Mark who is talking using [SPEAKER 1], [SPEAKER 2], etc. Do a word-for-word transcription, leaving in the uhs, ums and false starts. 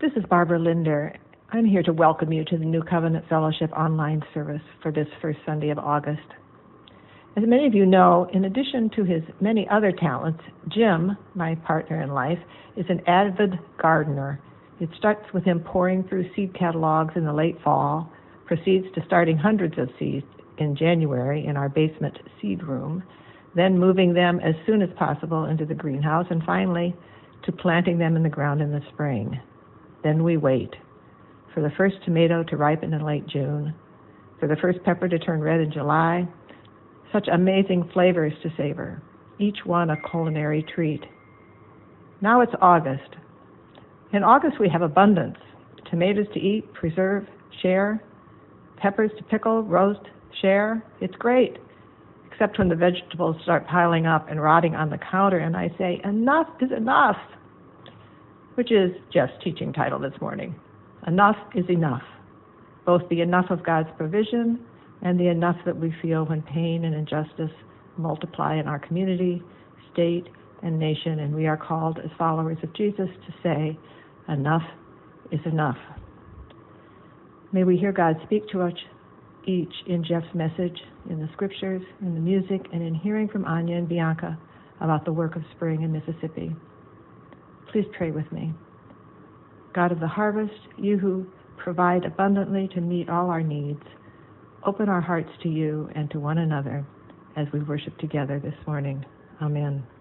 [SPEAKER 1] This is Barbara Linder. I'm here to welcome you to the New Covenant Fellowship online service for this first Sunday of August. As many of you know, in addition to his many other talents, Jim, my partner in life, is an avid gardener. It starts with him pouring through seed catalogs in the late fall, proceeds to starting hundreds of seeds in January in our basement seed room, then moving them as soon as possible into the greenhouse, and finally to planting them in the ground in the spring. Then we wait for the first tomato to ripen in late June, for the first pepper to turn red in July. Such amazing flavors to savor, each one a culinary treat. Now it's August. In August we have abundance. Tomatoes to eat, preserve, share. Peppers to pickle, roast, share. It's great. Except when the vegetables start piling up and rotting on the counter and I say, enough is enough. Which is Jeff's teaching title this morning. Enough is enough. Both the enough of God's provision and the enough that we feel when pain and injustice multiply in our community, state, and nation, and we are called as followers of Jesus to say, enough is enough. May we hear God speak to us each in Jeff's message, in the scriptures, in the music, and in hearing from Anya and Bianca about the work of spring in Mississippi. Please pray with me. God of the harvest, you who provide abundantly to meet all our needs, open our hearts to you and to one another as we worship together this morning. Amen.